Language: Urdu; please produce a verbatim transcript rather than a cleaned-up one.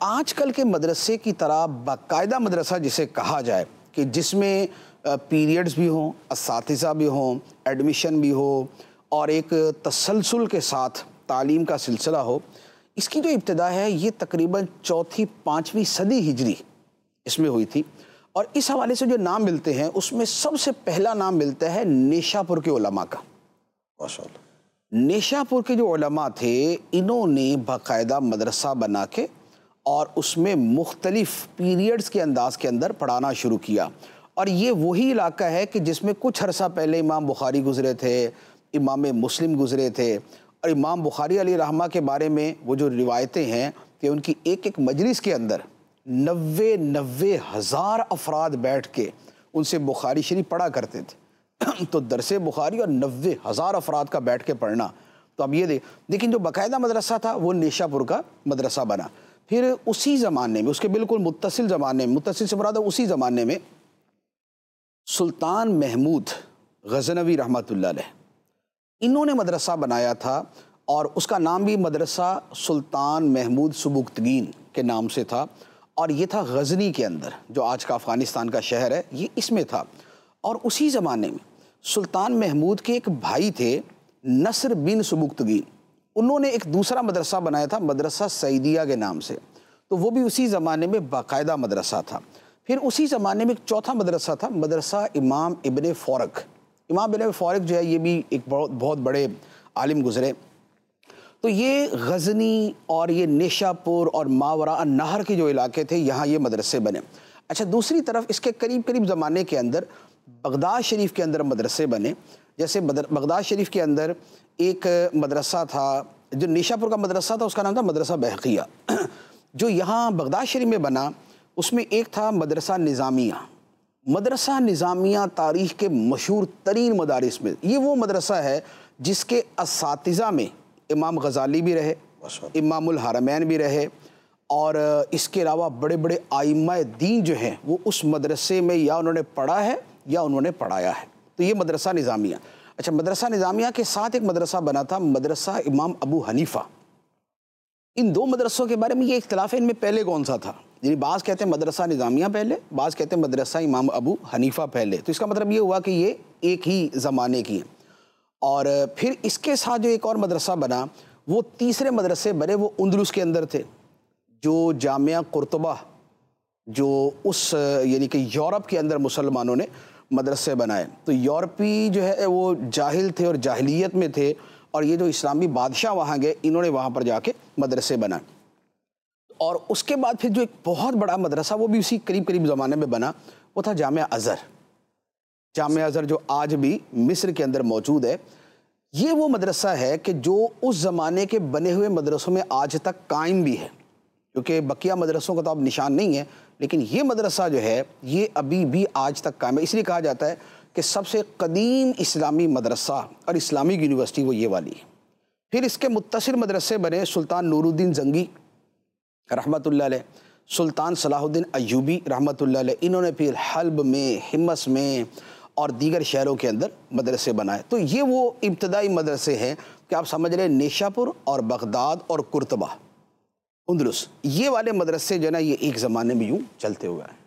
آج کل کے مدرسے کی طرح باقاعدہ مدرسہ جسے کہا جائے کہ جس میں پیریڈز بھی ہوں، اساتذہ بھی ہوں، ایڈمیشن بھی ہو اور ایک تسلسل کے ساتھ تعلیم کا سلسلہ ہو، اس کی جو ابتدا ہے یہ تقریباً چوتھی پانچویں صدی ہجری اس میں ہوئی تھی۔ اور اس حوالے سے جو نام ملتے ہیں اس میں سب سے پہلا نام ملتا ہے نیشا پور کے علماء کا۔ ماشاءاللہ۔ نیشا پور کے جو علماء تھے انہوں نے باقاعدہ مدرسہ بنا کے اور اس میں مختلف پیریڈز کے انداز کے اندر پڑھانا شروع کیا۔ اور یہ وہی علاقہ ہے کہ جس میں کچھ عرصہ پہلے امام بخاری گزرے تھے، امام مسلم گزرے تھے، اور امام بخاری علیہ رحمہ کے بارے میں وہ جو روایتیں ہیں کہ ان کی ایک ایک مجلس کے اندر نوے نوے ہزار افراد بیٹھ کے ان سے بخاری شریف پڑھا کرتے تھے۔ تو درس بخاری اور نوے ہزار افراد کا بیٹھ کے پڑھنا، تو اب یہ دیکھ لیکن جو باقاعدہ مدرسہ تھا وہ نیشا پور کا مدرسہ بنا۔ پھر اسی زمانے میں، اس کے بالکل متصل زمانے میں، متصل سے مراد اسی زمانے میں سلطان محمود غزنوی رحمۃ اللہ علیہ انہوں نے مدرسہ بنایا تھا، اور اس کا نام بھی مدرسہ سلطان محمود سبکتگین کے نام سے تھا، اور یہ تھا غزنی کے اندر جو آج کا افغانستان کا شہر ہے، یہ اس میں تھا۔ اور اسی زمانے میں سلطان محمود کے ایک بھائی تھے نصر بن سبکتگین، انہوں نے ایک دوسرا مدرسہ بنایا تھا مدرسہ سعیدیہ کے نام سے، تو وہ بھی اسی زمانے میں باقاعدہ مدرسہ تھا۔ پھر اسی زمانے میں ایک چوتھا مدرسہ تھا، مدرسہ امام ابن فورک۔ امام ابن فورک جو ہے یہ بھی ایک بہت بہت بڑے عالم گزرے۔ تو یہ غزنی اور یہ نیشا پور اور ماوراء النہر کے جو علاقے تھے یہاں یہ مدرسے بنے۔ اچھا، دوسری طرف اس کے قریب قریب زمانے کے اندر بغداد شریف کے اندر مدرسے بنے۔ جیسے بغداد شریف کے اندر ایک مدرسہ تھا، جو نیشا پور کا مدرسہ تھا اس کا نام تھا مدرسہ بہقیہ۔ جو یہاں بغداد شریف میں بنا اس میں ایک تھا مدرسہ نظامیہ۔ مدرسہ نظامیہ تاریخ کے مشہور ترین مدارس میں یہ وہ مدرسہ ہے جس کے اساتذہ میں امام غزالی بھی رہے، امام الحرمین بھی رہے، اور اس کے علاوہ بڑے بڑے ائمہ دین جو ہیں وہ اس مدرسے میں یا انہوں نے پڑھا ہے یا انہوں نے پڑھایا ہے۔ تو یہ مدرسہ نظامیہ۔ اچھا، مدرسہ نظامیہ کے ساتھ ایک مدرسہ بنا تھا مدرسہ امام ابو حنیفہ۔ ان دو مدرسوں کے بارے میں یہ اختلاف ہے ان میں پہلے کون سا تھا، یعنی بعض کہتے ہیں مدرسہ نظامیہ پہلے، بعض کہتے ہیں مدرسہ امام ابو حنیفہ پہلے۔ تو اس کا مطلب یہ ہوا کہ یہ ایک ہی زمانے کی ہیں۔ اور پھر اس کے ساتھ جو ایک اور مدرسہ بنا وہ تیسرے مدرسے بنے، وہ اندلس کے اندر تھے، جو جامعہ قرطبہ، جو اس یعنی کہ یورپ کے اندر مسلمانوں نے مدرسے بنائے۔ تو یورپی جو ہے وہ جاہل تھے اور جاہلیت میں تھے، اور یہ جو اسلامی بادشاہ وہاں گئے انہوں نے وہاں پر جا کے مدرسے بنائے۔ اور اس کے بعد پھر جو ایک بہت بڑا مدرسہ وہ بھی اسی قریب قریب زمانے میں بنا وہ تھا جامعہ ازہر۔ جامعہ ازہر جو آج بھی مصر کے اندر موجود ہے، یہ وہ مدرسہ ہے کہ جو اس زمانے کے بنے ہوئے مدرسوں میں آج تک قائم بھی ہے، کیونکہ بقیہ مدرسوں کا تو اب نشان نہیں ہے، لیکن یہ مدرسہ جو ہے یہ ابھی بھی آج تک قائم ہے۔ اس لیے کہا جاتا ہے کہ سب سے قدیم اسلامی مدرسہ اور اسلامک یونیورسٹی وہ یہ والی ہے۔ پھر اس کے متصل مدرسے بنے سلطان نور الدین زنگی رحمۃ اللہ علیہ، سلطان صلاح الدین ایوبی رحمۃ اللہ علیہ، انہوں نے پھر حلب میں، حمص میں اور دیگر شہروں کے اندر مدرسے بنائے۔ تو یہ وہ ابتدائی مدرسے ہیں کہ آپ سمجھ رہے نیشا پور اور بغداد اور قرطبہ، اندلس، یہ والے مدرسے جو ہے نا یہ ایک زمانے میں یوں چلتے ہوئے ہیں۔